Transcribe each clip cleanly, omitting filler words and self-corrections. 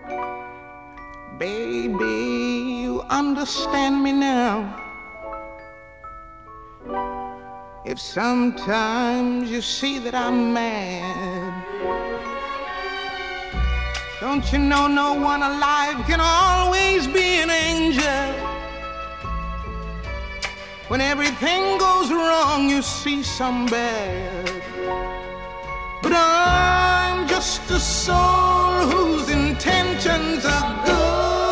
Baby, you understand me now. If sometimes you see that I'm mad, don't you know no one alive can always be an angel? When everything goes wrong, you see some bad. But I'm just a soul whose intentions are good.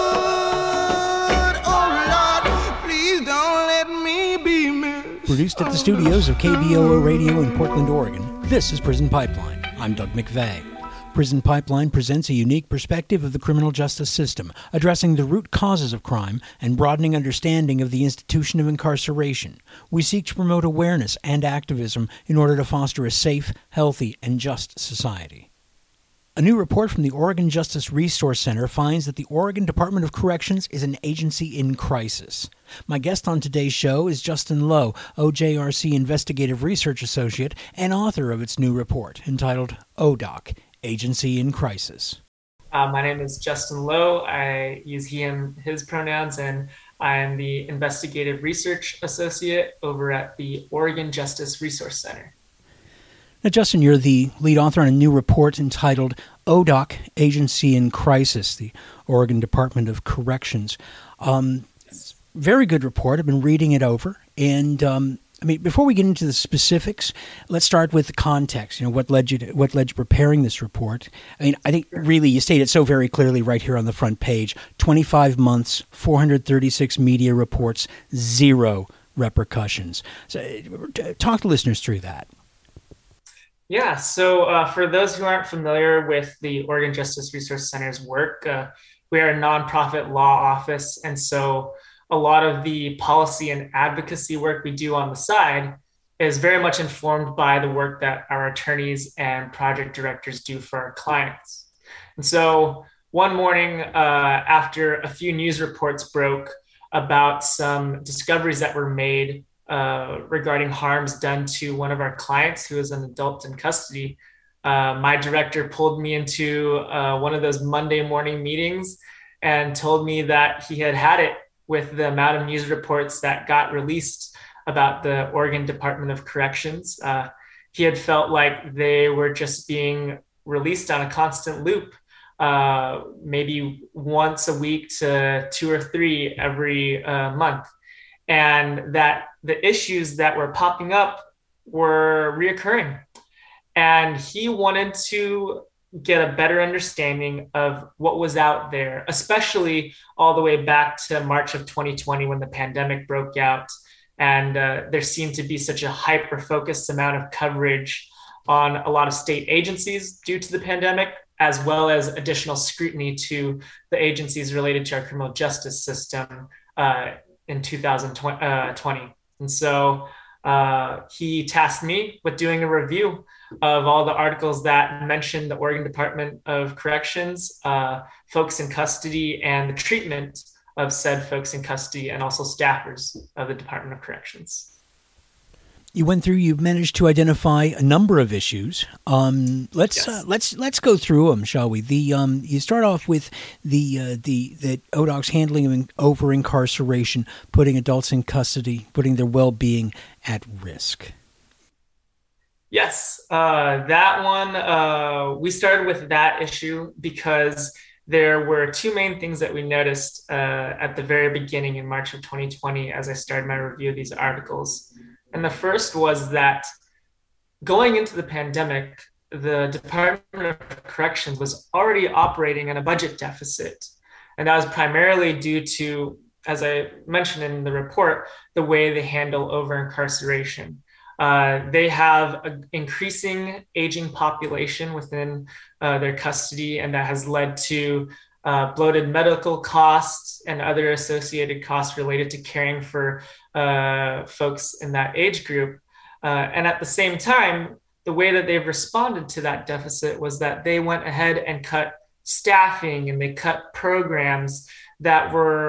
Oh Lord, please don't let me be missed. Produced at the studios of KBOO Radio in Portland, Oregon, this is Prison Pipeline. I'm Doug McVeigh. Prison Pipeline presents a unique perspective of the criminal justice system, addressing the root causes of crime and broadening understanding of the institution of incarceration. We seek to promote awareness and activism in order to foster a safe, healthy, and just society. A new report from the Oregon Justice Resource Center finds that the Oregon Department of Corrections is an agency in crisis. My guest on today's show is Justin Lowe, OJRC Investigative Research Associate and author of its new report entitled ODOC, Agency in Crisis. My name is Justin Lowe. I use he, him, his pronouns, and I'm the Investigative Research Associate over at the Oregon Justice Resource Center. Now, Justin, you're the lead author on a new report entitled ODOC, Agency in Crisis, the Oregon Department of Corrections. Very good report. I've been reading it over. And, before we get into the specifics, let's start with the context. What led you preparing this report? I think really you state it so very clearly right here on the front page. 25 months, 436 media reports, 0 repercussions. So talk to listeners through that. Yeah, so for those who aren't familiar with the Oregon Justice Resource Center's work, we are a nonprofit law office, and so a lot of the policy and advocacy work we do on the side is very much informed by the work that our attorneys and project directors do for our clients. And so one morning, after a few news reports broke about some discoveries that were made regarding harms done to one of our clients who is an adult in custody, my director pulled me into one of those Monday morning meetings and told me that he had it with the amount of news reports that got released about the Oregon Department of Corrections. He had felt like they were just being released on a constant loop, maybe once a week to 2 or 3 every month. And that the issues that were popping up were reoccurring. And he wanted to get a better understanding of what was out there, especially all the way back to March of 2020 when the pandemic broke out. And there seemed to be such a hyper-focused amount of coverage on a lot of state agencies due to the pandemic, as well as additional scrutiny to the agencies related to our criminal justice system in 2020. And so he tasked me with doing a review of all the articles that mentioned the Oregon Department of Corrections, folks in custody, and the treatment of said folks in custody, and also staffers of the Department of Corrections. You've managed to identify a number of issues. Let's go through them, shall we? You start off with the ODOC's handling of over incarceration, putting adults in custody, putting their well-being at risk. Yes, that one, we started with that issue because there were 2 main things that we noticed at the very beginning in March of 2020 as I started my review of these articles. And the first was that going into the pandemic, the Department of Corrections was already operating in a budget deficit. And that was primarily due to, as I mentioned in the report, the way they handle over-incarceration. They have an increasing aging population within their custody, and that has led to bloated medical costs and other associated costs related to caring for folks in that age group. And at the same time, the way that they've responded to that deficit was that they went ahead and cut staffing and they cut programs that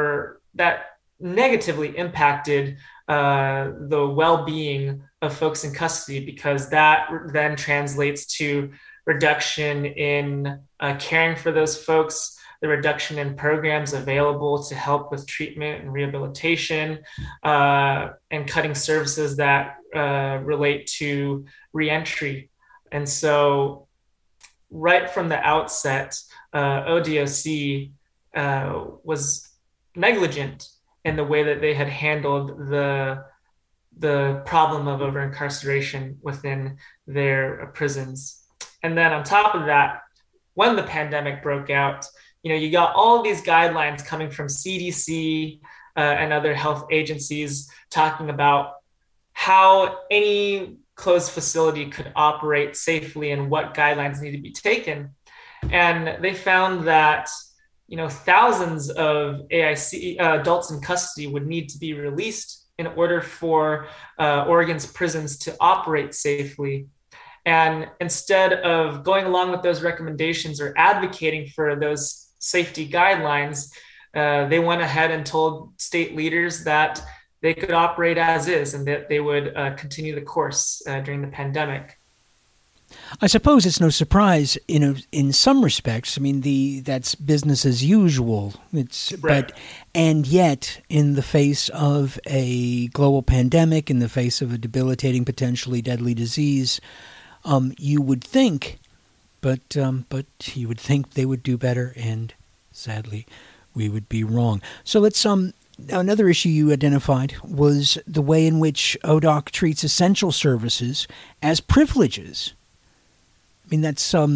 negatively impacted the well-being of folks in custody, because that then translates to reduction in caring for those folks. the reduction in programs available to help with treatment and rehabilitation, and cutting services that relate to reentry. And so right from the outset, ODOC was negligent in the way that they had handled the problem of over-incarceration within their prisons. And then on top of that, when the pandemic broke out, you got all these guidelines coming from CDC and other health agencies talking about how any closed facility could operate safely and what guidelines need to be taken. And they found that thousands of AIC adults in custody would need to be released in order for Oregon's prisons to operate safely. And instead of going along with those recommendations or advocating for those safety guidelines, they went ahead and told state leaders that they could operate as is and that they would continue the course during the pandemic. I suppose it's no surprise, in some respects. I mean, that's business as usual. Right. And yet, in the face of a global pandemic, in the face of a debilitating, potentially deadly disease, you would think, but you would think they would do better, and sadly, we would be wrong. So let's another issue you identified was the way in which ODOC treats essential services as privileges. I mean, that's talk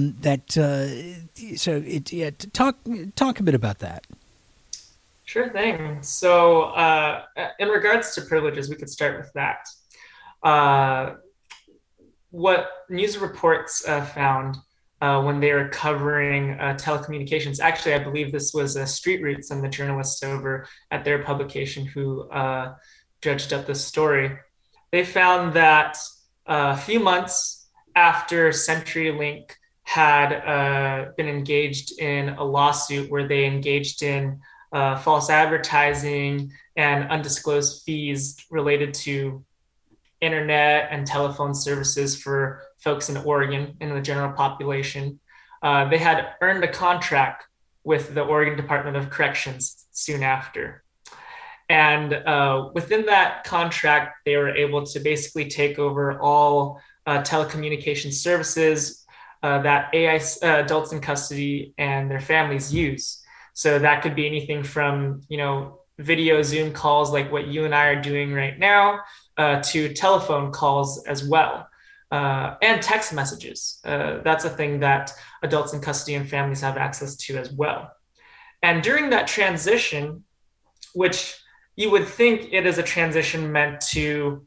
a bit about that. Sure thing. So in regards to privileges, we could start with that. What news reports found when they were covering telecommunications, actually, I believe this was Street Roots and the journalists over at their publication who judged up this story. They found that a few months after CenturyLink had been engaged in a lawsuit where they engaged in false advertising and undisclosed fees related to internet and telephone services for folks in Oregon in the general population, they had earned a contract with the Oregon Department of Corrections soon after. And within that contract, they were able to basically take over all telecommunication services that adults in custody and their families use. So that could be anything from, video Zoom calls like what you and I are doing right now, to telephone calls as well, and text messages. That's a thing that adults in custody and families have access to as well. And during that transition, which you would think it is a transition meant to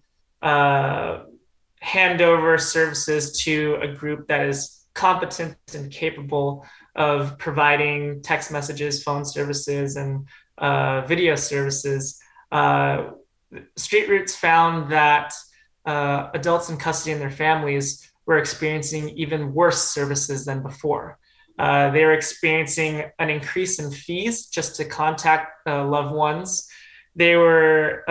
hand over services to a group that is competent and capable of providing text messages, phone services, and video services, Street Roots found that adults in custody and their families were experiencing even worse services than before. They were experiencing an increase in fees just to contact loved ones. Their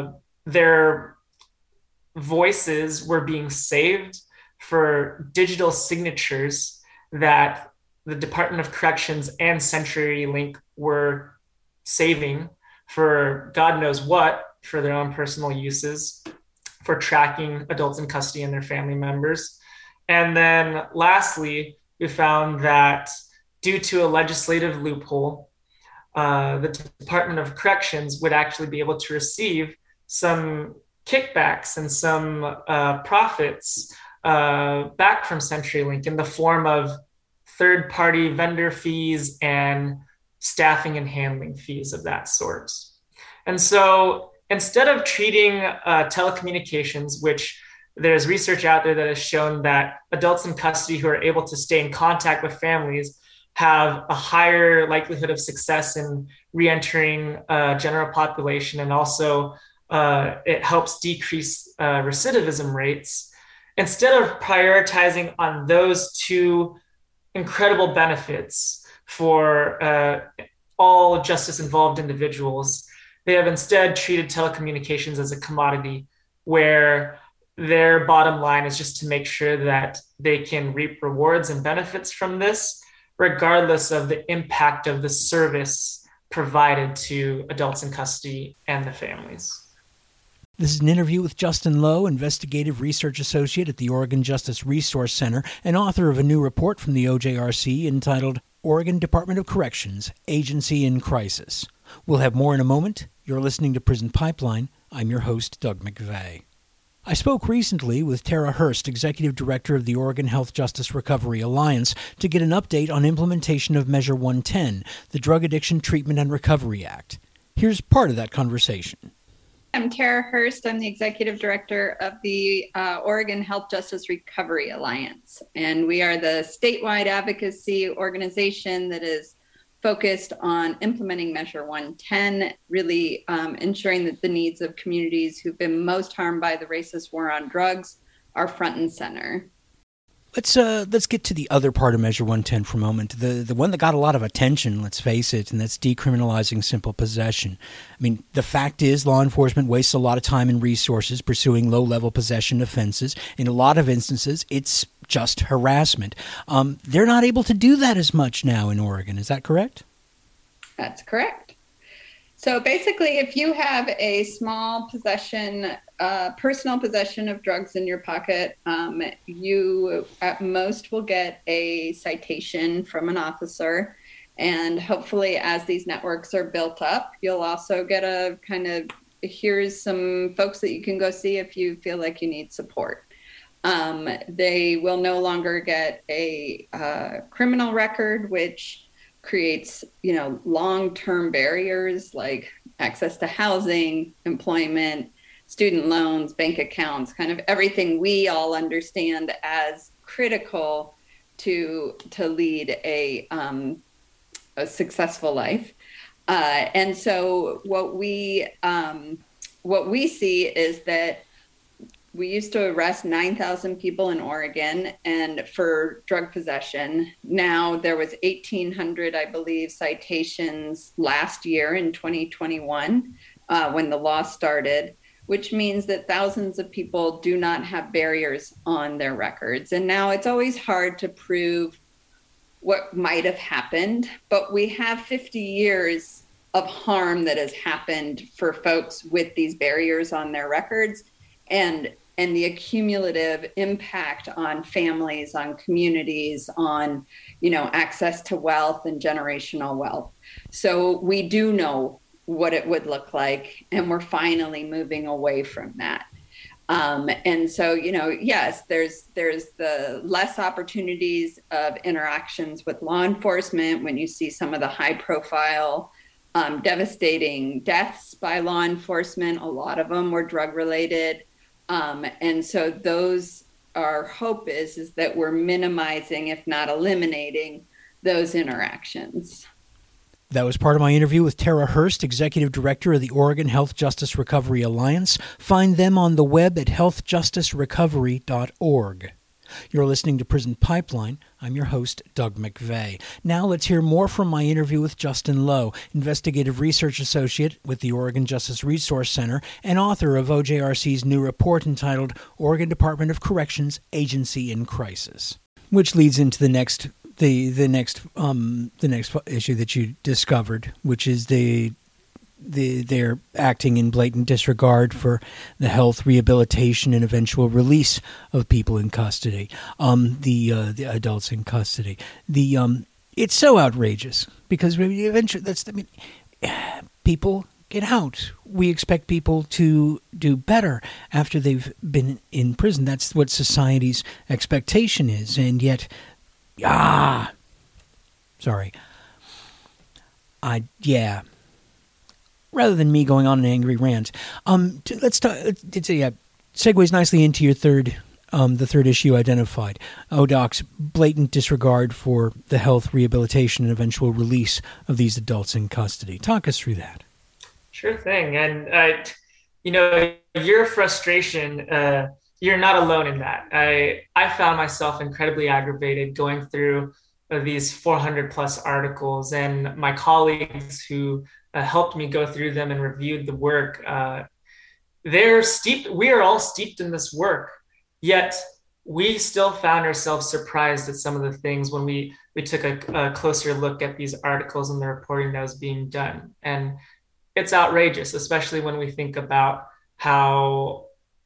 voices were being saved for digital signatures that the Department of Corrections and CenturyLink were saving for God knows what, for their own personal uses, for tracking adults in custody and their family members. And then lastly, we found that due to a legislative loophole, the Department of Corrections would actually be able to receive some kickbacks and some profits back from CenturyLink in the form of third-party vendor fees and staffing and handling fees of that sort. And so instead of treating telecommunications, which there's research out there that has shown that adults in custody who are able to stay in contact with families have a higher likelihood of success in reentering general population, and also it helps decrease recidivism rates. Instead of prioritizing on those two incredible benefits for all justice-involved individuals, they have instead treated telecommunications as a commodity where their bottom line is just to make sure that they can reap rewards and benefits from this regardless of the impact of the service provided to adults in custody and the families. This is an interview with Justin Lowe, Investigative Research Associate at the Oregon Justice Resource Center and author of a new report from the OJRC entitled Oregon Department of Corrections, Agency in Crisis. We'll have more in a moment. You're listening to Prison Pipeline. I'm your host, Doug McVeigh. I spoke recently with Tara Hurst, Executive Director of the Oregon Health Justice Recovery Alliance, to get an update on implementation of Measure 110, the Drug Addiction Treatment and Recovery Act. Here's part of that conversation. I'm Tara Hurst. I'm the Executive Director of the Oregon Health Justice Recovery Alliance. And we are the statewide advocacy organization that is focused on implementing Measure 110, really ensuring that the needs of communities who've been most harmed by the racist war on drugs are front and center. Let's get to the other part of Measure 110 for a moment. The one that got a lot of attention, let's face it, and that's decriminalizing simple possession. I mean, the fact is law enforcement wastes a lot of time and resources pursuing low-level possession offenses. In a lot of instances, it's just harassment. They're not able to do that as much now in Oregon. Is that correct? That's correct. So basically, if you have a small possession, personal possession of drugs in your pocket, you at most will get a citation from an officer. And hopefully, as these networks are built up, you'll also get a kind of, here's some folks that you can go see if you feel like you need support. They will no longer get a criminal record, which creates, long-term barriers like access to housing, employment, student loans, bank accounts, kind of everything we all understand as critical to lead a successful life. And so what we see is that we used to arrest 9,000 people in Oregon and for drug possession. Now there was 1,800, I believe, citations last year in 2021 when the law started, which means that thousands of people do not have barriers on their records. And now it's always hard to prove what might have happened, but we have 50 years of harm that has happened for folks with these barriers on their records. And the accumulative impact on families, on communities, on, access to wealth and generational wealth. So we do know what it would look like, and we're finally moving away from that. And so, yes, there's the less opportunities of interactions with law enforcement when you see some of the high profile, devastating deaths by law enforcement. A lot of them were drug related. And so our hope is that we're minimizing, if not eliminating, those interactions. That was part of my interview with Tara Hurst, Executive Director of the Oregon Health Justice Recovery Alliance. Find them on the web at healthjusticerecovery.org. You're listening to Prison Pipeline. I'm your host, Doug McVeigh. Now let's hear more from my interview with Justin Lowe, Investigative Research Associate with the Oregon Justice Resource Center and author of OJRC's new report entitled Oregon Department of Corrections, Agency in Crisis, which leads into the next issue that you discovered, which is they're acting in blatant disregard for the health, rehabilitation, and eventual release of people in custody, the adults in custody. It's so outrageous because eventually people get out. We expect people to do better after they've been in prison. That's what society's expectation is, and yet, Rather than me going on an angry rant, let's talk. Segues nicely into your the third issue identified. ODOC's blatant disregard for the health, rehabilitation, and eventual release of these adults in custody. Talk us through that. Sure thing. And your frustration, you're not alone in that. I found myself incredibly aggravated going through these 400 plus articles, and my colleagues who helped me go through them and reviewed the work. We are all steeped in this work, yet we still found ourselves surprised at some of the things when we we took a closer look at these articles and the reporting that was being done. And it's outrageous, especially when we think about how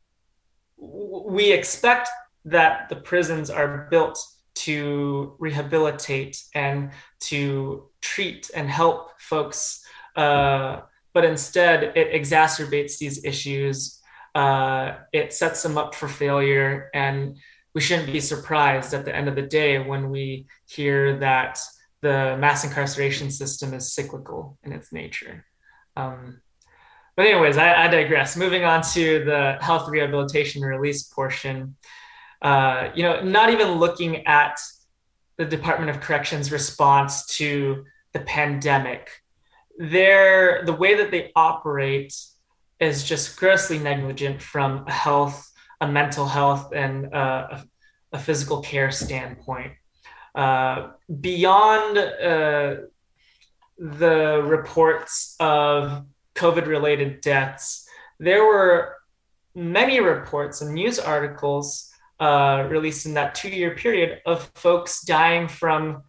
we expect that the prisons are built to rehabilitate and to treat and help folks, but instead it exacerbates these issues. It sets them up for failure, and we shouldn't be surprised at the end of the day when we hear that the mass incarceration system is cyclical in its nature. But anyways, I digress. Moving on to the health rehabilitation release portion. Not even looking at the Department of Corrections response to the pandemic, the way that they operate is just grossly negligent from a mental health, and a physical care standpoint. Beyond the reports of COVID-related deaths, there were many reports and news articles released in that 2-year period of folks dying from,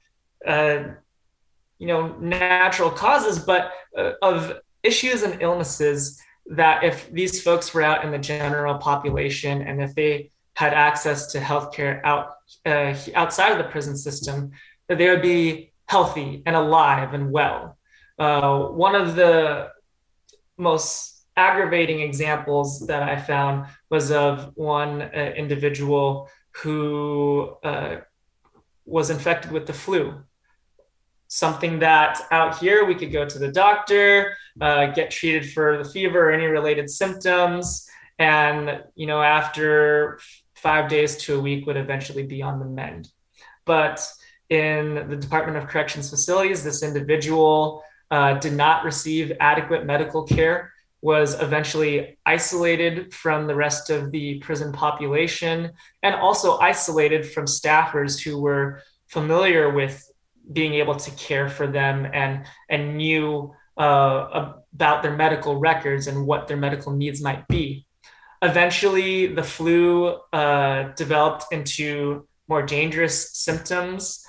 natural causes, but of issues and illnesses that if these folks were out in the general population and if they had access to healthcare outside of the prison system, that they would be healthy and alive and well. One of the most aggravating examples that I found was of one individual who was infected with the flu. Something that out here we could go to the doctor, get treated for the fever or any related symptoms, and after 5 days to a week would eventually be on the mend. But in the Department of Corrections facilities, this individual did not receive adequate medical care, was eventually isolated from the rest of the prison population, and also isolated from staffers who were familiar with being able to care for them and knew about their medical records and what their medical needs might be. Eventually, the flu developed into more dangerous symptoms,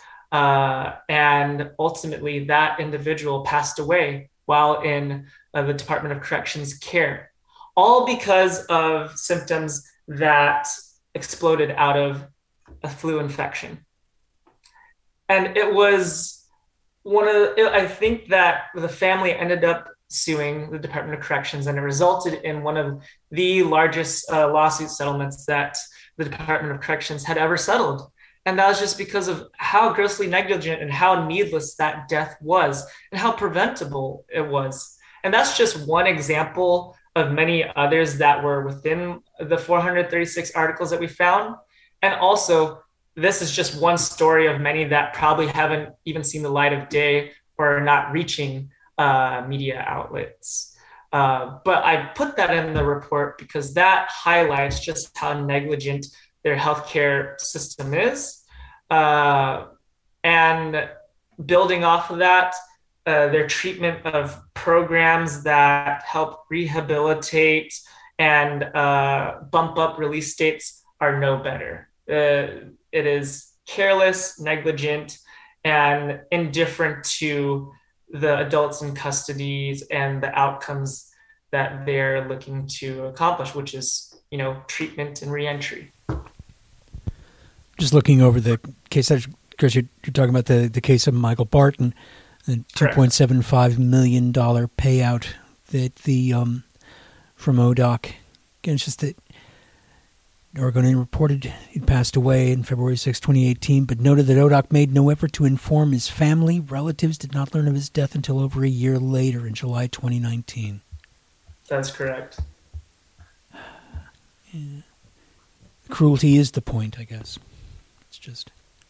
and ultimately that individual passed away while in the Department of Corrections care, all because of symptoms that exploded out of a flu infection. And it was I think that the family ended up suing the Department of Corrections, and it resulted in one of the largest lawsuit settlements that the Department of Corrections had ever settled. And that was just because of how grossly negligent and how needless that death was and how preventable it was. And that's just one example of many others that were within the 436 articles that we found. And also, this is just one story of many that probably haven't even seen the light of day or are not reaching media outlets. But I put that in the report because that highlights just how negligent their healthcare system is. And building off of that, their treatment of programs that help rehabilitate and bump up release dates are no better. It is careless, negligent, and indifferent to the adults in custody and the outcomes that they're looking to accomplish, which is, treatment and reentry. Just looking over the case, of course, you're talking about the case of Michael Barton, the $2.75 million payout that from ODOC. Again, it's just that Oregonian reported he'd passed away in February 6, 2018, but noted that ODOC made no effort to inform his family. Relatives did not learn of his death until over a year later in July 2019. That's correct. Yeah. Cruelty is the point, I guess. It's just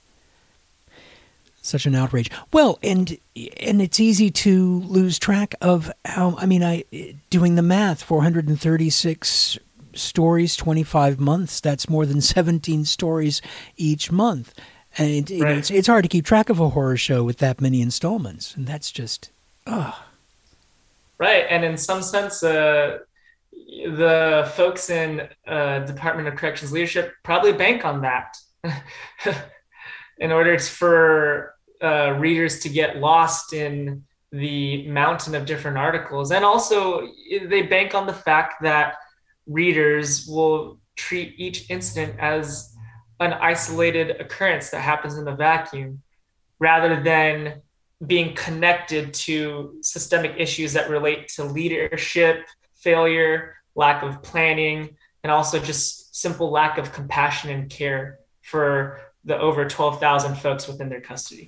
such an outrage. Well, and it's easy to lose track of how, doing the math, 436 stories, 25 months, that's more than 17 stories each month. And right. It's hard to keep track of a horror show with that many installments. And that's just, Right. And in some sense, the folks in Department of Corrections leadership probably bank on that in order for readers to get lost in the mountain of different articles. And also they bank on the fact that readers will treat each incident as an isolated occurrence that happens in a vacuum, rather than being connected to systemic issues that relate to leadership, failure, lack of planning, and also just simple lack of compassion and care for the over 12,000 folks within their custody.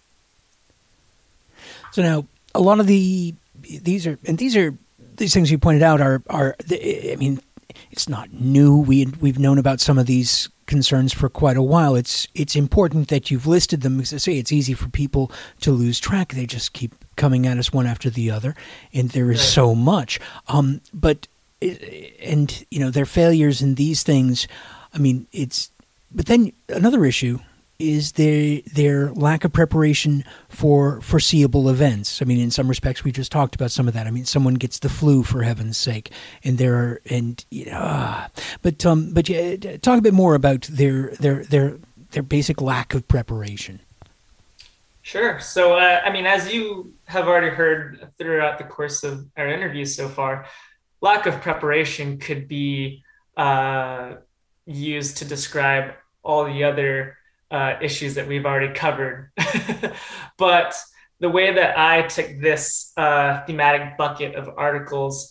So now, a lot of these things you pointed out are I mean, it's not new. We've known about some of these concerns for quite a while. It's important that you've listed them, because I say it's easy for people to lose track. They just keep coming at us one after the other, and there is so much. But their failures in these things. I mean, but then another issue is their lack of preparation for foreseeable events. I mean, in some respects, we just talked about some of that. I mean, someone gets the flu, for heaven's sake, but talk a bit more about their basic lack of preparation. Sure. So, as you have already heard throughout the course of our interview so far, lack of preparation could be used to describe all the other issues that we've already covered. But the way that I took this thematic bucket of articles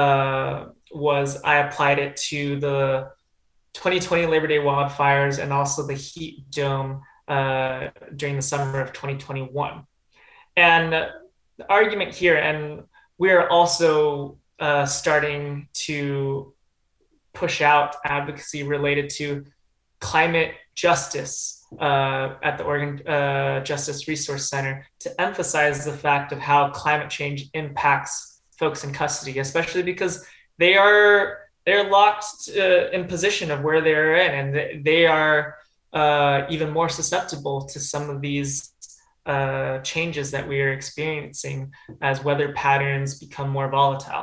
was I applied it to the 2020 Labor Day wildfires and also the heat dome during the summer of 2021. And the argument here, and we're also starting to push out advocacy related to climate justice at the Oregon Justice Resource Center, to emphasize the fact of how climate change impacts folks in custody, especially because they're locked in position of where they're in, and they are even more susceptible to some of these changes that we are experiencing as weather patterns become more volatile.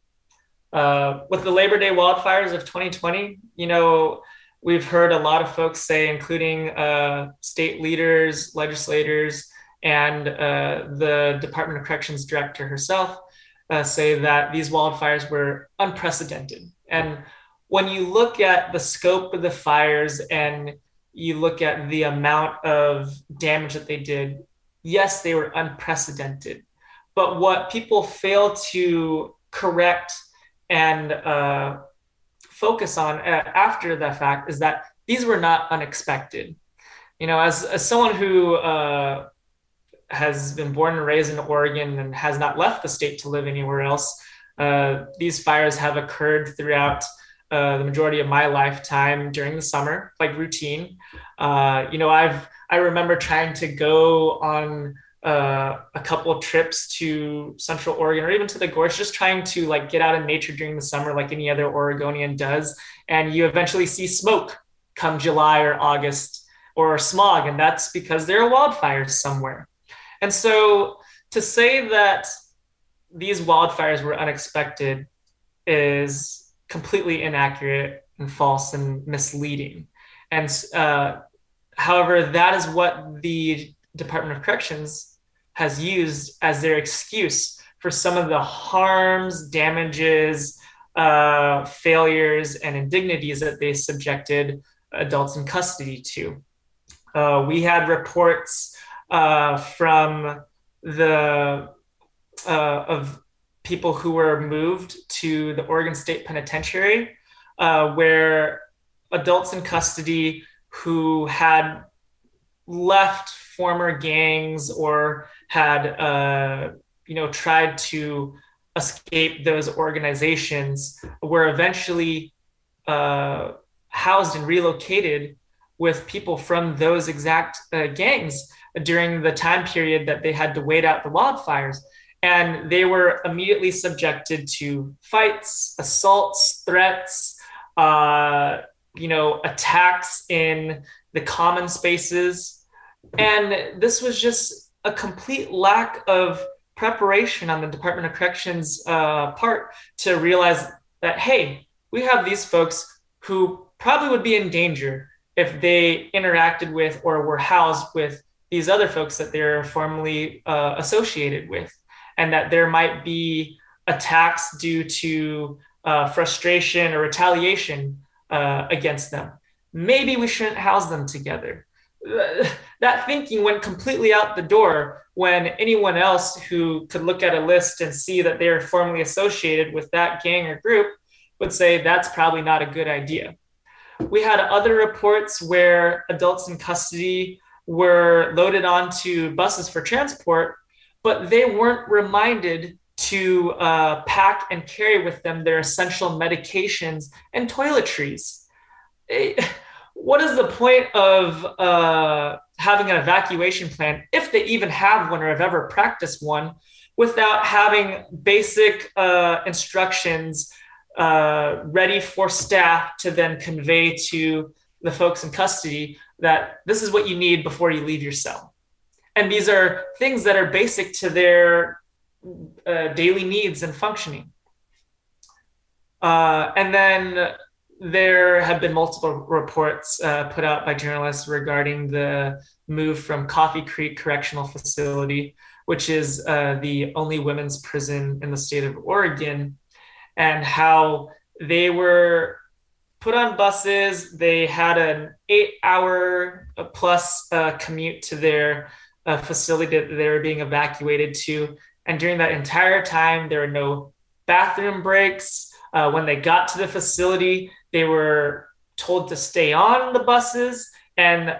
With the Labor Day wildfires of 2020, we've heard a lot of folks say, including state leaders, legislators, and the Department of Corrections director herself, say that these wildfires were unprecedented. And when you look at the scope of the fires and you look at the amount of damage that they did, yes, they were unprecedented. But what people fail to correct and focus on after the fact is that these were not unexpected. As someone who has been born and raised in Oregon and has not left the state to live anywhere else, these fires have occurred throughout the majority of my lifetime during the summer, like routine. I remember trying to go on a couple of trips to Central Oregon or even to the Gorge, just trying to get out in nature during the summer like any other Oregonian does. And you eventually see smoke come July or August, or smog, and that's because there are wildfires somewhere. And so to say that these wildfires were unexpected is completely inaccurate and false and misleading. And however, that is what the Department of Corrections has used as their excuse for some of the harms, damages, failures, and indignities that they subjected adults in custody to. We had reports from of people who were moved to the Oregon State Penitentiary, where adults in custody who had left former gangs or had tried to escape those organizations were eventually housed and relocated with people from those exact gangs during the time period that they had to wait out the wildfires. And they were immediately subjected to fights, assaults, threats, attacks in the common spaces. And this was just a complete lack of preparation on the Department of Corrections part to realize that, hey, we have these folks who probably would be in danger if they interacted with or were housed with these other folks that they're formerly associated with, and that there might be attacks due to frustration or retaliation against them. Maybe we shouldn't house them together. That thinking went completely out the door when anyone else who could look at a list and see that they're formerly associated with that gang or group would say that's probably not a good idea. We had other reports where adults in custody were loaded onto buses for transport, but they weren't reminded to pack and carry with them their essential medications and toiletries. What is the point of having an evacuation plan, if they even have one or have ever practiced one, without having basic instructions ready for staff to then convey to the folks in custody that this is what you need before you leave your cell? And these are things that are basic to their daily needs and functioning. And then there have been multiple reports put out by journalists regarding the move from Coffee Creek Correctional Facility, which is the only women's prison in the state of Oregon, and how they were put on buses. They had an 8-hour plus commute to their facility that they were being evacuated to. And during that entire time, there were no bathroom breaks. When they got to the facility, they were told to stay on the buses, and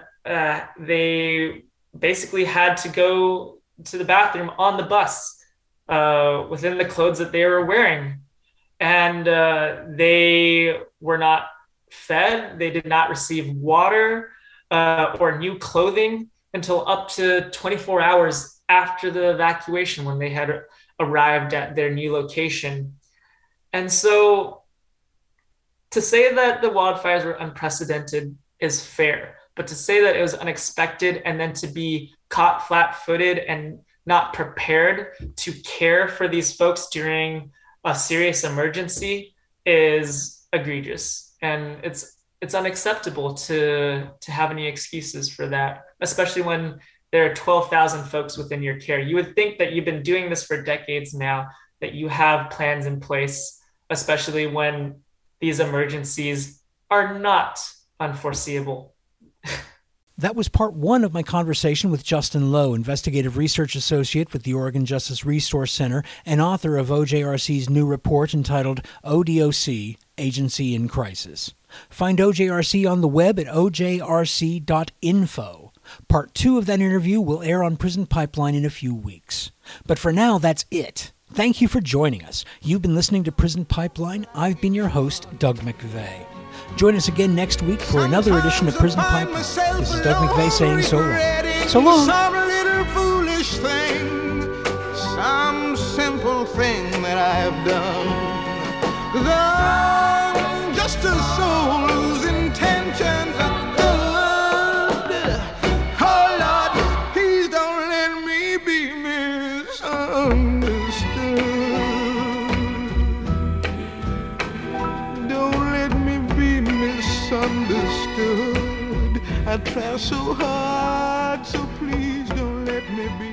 they basically had to go to the bathroom on the bus within the clothes that they were wearing. And they were not fed. They did not receive water or new clothing until up to 24 hours after the evacuation, when they had arrived at their new location. And so to say that the wildfires were unprecedented is fair, but to say that it was unexpected and then to be caught flat-footed and not prepared to care for these folks during a serious emergency is egregious. And it's unacceptable to have any excuses for that, especially when there are 12,000 folks within your care. You would think that you've been doing this for decades now, that you have plans in place, especially when these emergencies are not unforeseeable. That was part one of my conversation with Justin Lowe, Investigative Research Associate with the Oregon Justice Resource Center and author of OJRC's new report entitled ODOC, Agency in Crisis. Find OJRC on the web at ojrc.info. Part two of that interview will air on Prison Pipeline in a few weeks. But for now, that's it. Thank you for joining us. You've been listening to Prison Pipeline. I've been your host, Doug McVeigh. Join us again next week for another edition of Prison Pipeline. This is Doug McVeigh saying so long. So long. Some little foolish thing, some simple thing that I've done. 'Cause I'm just a soul whose intentions are good. Oh Lord, please don't let me be misunderstood. Don't let me be misunderstood. I try so hard, so please don't let me be